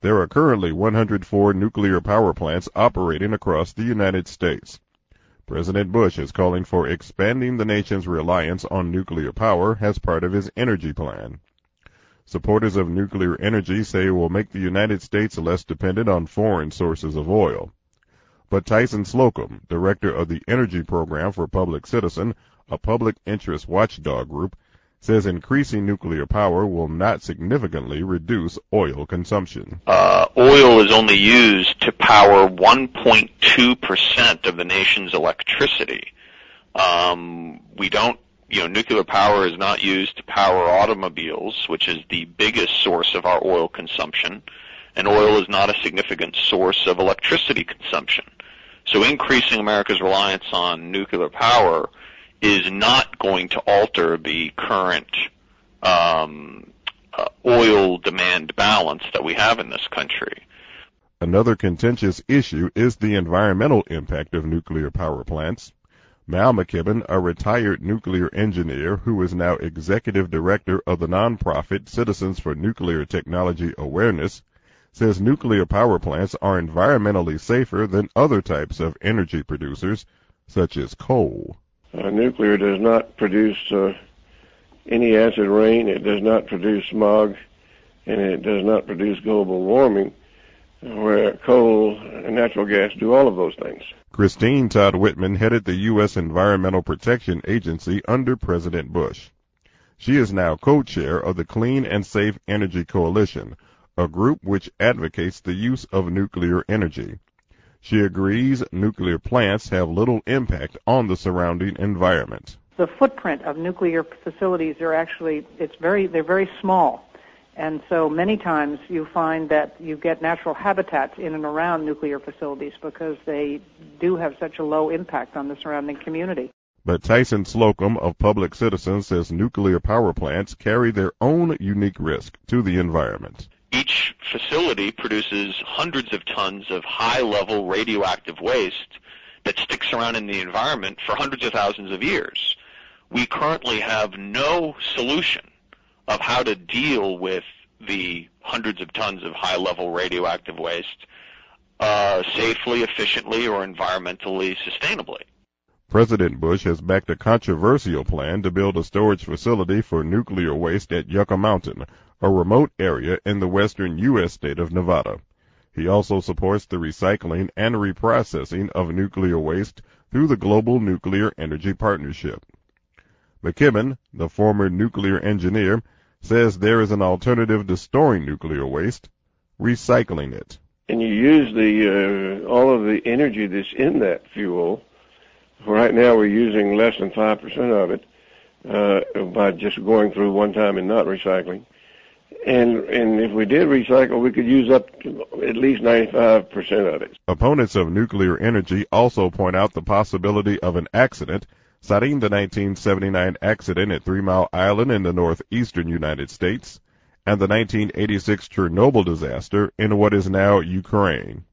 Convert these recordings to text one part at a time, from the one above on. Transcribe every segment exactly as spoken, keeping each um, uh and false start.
There are currently one hundred four nuclear power plants operating across the United States. President Bush is calling for expanding the nation's reliance on nuclear power as part of his energy plan. Supporters of nuclear energy say it will make the United States less dependent on foreign sources of oil. But Tyson Slocum, director of the Energy Program for Public Citizen, a public interest watchdog group, says increasing nuclear power will not significantly reduce oil consumption. Uh, oil is only used to power one point two percent of the nation's electricity. Um, we don't, you know, nuclear power is not used to power automobiles, which is the biggest source of our oil consumption, and oil is not a significant source of electricity consumption. So increasing America's reliance on nuclear power is not going to alter the current um, uh, oil demand balance that we have in this country. Another contentious issue is the environmental impact of nuclear power plants. Mal McKibben, a retired nuclear engineer who is now executive director of the nonprofit Citizens for Nuclear Technology Awareness, says nuclear power plants are environmentally safer than other types of energy producers, such as coal. Uh, nuclear does not produce uh, any acid rain, it does not produce smog, and it does not produce global warming, where coal and natural gas do all of those things. Christine Todd Whitman headed the U S Environmental Protection Agency under President Bush. She is now co-chair of the Clean and Safe Energy Coalition, a group which advocates the use of nuclear energy. She agrees nuclear plants have little impact on the surrounding environment. The footprint of nuclear facilities are actually, it's very, they're very small. And so many times you find that you get natural habitats in and around nuclear facilities because they do have such a low impact on the surrounding community. But Tyson Slocum of Public Citizen says nuclear power plants carry their own unique risk to the environment. Each facility produces hundreds of tons of high-level radioactive waste that sticks around in the environment for hundreds of thousands of years. We currently have no solution of how to deal with the hundreds of tons of high-level radioactive waste uh, safely, efficiently, or environmentally sustainably. President Bush has backed a controversial plan to build a storage facility for nuclear waste at Yucca Mountain, a remote area in the western U S state of Nevada. He also supports the recycling and reprocessing of nuclear waste through the Global Nuclear Energy Partnership. McKibben, the former nuclear engineer, says there is an alternative to storing nuclear waste, recycling it. And you use the uh, all of the energy that's in that fuel. Right now we're using less than five percent of it uh, by just going through one time and not recycling. And and if we did recycle, we could use up to at least ninety-five percent of it. Opponents of nuclear energy also point out the possibility of an accident, citing the nineteen seventy-nine accident at Three Mile Island in the northeastern United States and the nineteen eighty-six Chernobyl disaster in what is now Ukraine.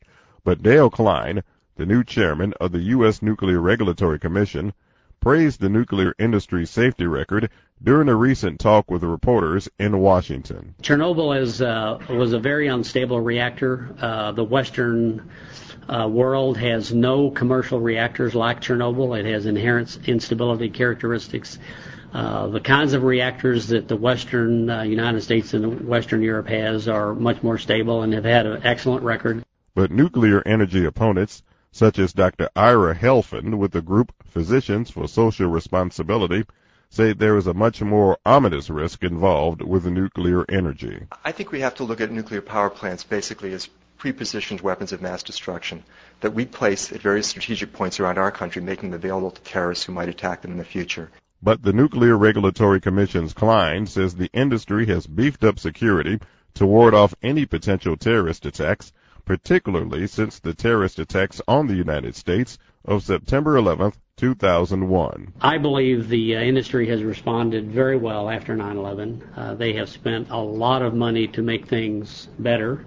But Dale Klein, the new chairman of the U S Nuclear Regulatory Commission, praised the nuclear industry's safety record during a recent talk with reporters in Washington. Chernobyl is, uh, was a very unstable reactor. Uh, the Western uh, world has no commercial reactors like Chernobyl. It has inherent instability characteristics. Uh, the kinds of reactors that the Western uh, United States and Western Europe has are much more stable and have had an excellent record. But nuclear energy opponents, such as Doctor Ira Helfand with the group Physicians for Social Responsibility, say there is a much more ominous risk involved with nuclear energy. I think we have to look at nuclear power plants basically as pre-positioned weapons of mass destruction that we place at various strategic points around our country, making them available to terrorists who might attack them in the future. But the Nuclear Regulatory Commission's Klein says the industry has beefed up security to ward off any potential terrorist attacks, particularly since the terrorist attacks on the United States of September eleventh, two thousand one. I believe the uh, industry has responded very well after nine eleven. Uh, they have spent a lot of money to make things better,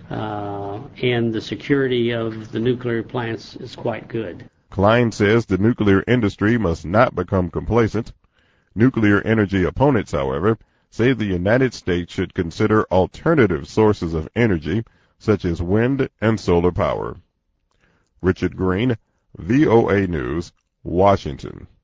uh, and the security of the nuclear plants is quite good. Klein says the nuclear industry must not become complacent. Nuclear energy opponents, however, say the United States should consider alternative sources of energy, such as wind and solar power. Richard Green, V O A News, Washington.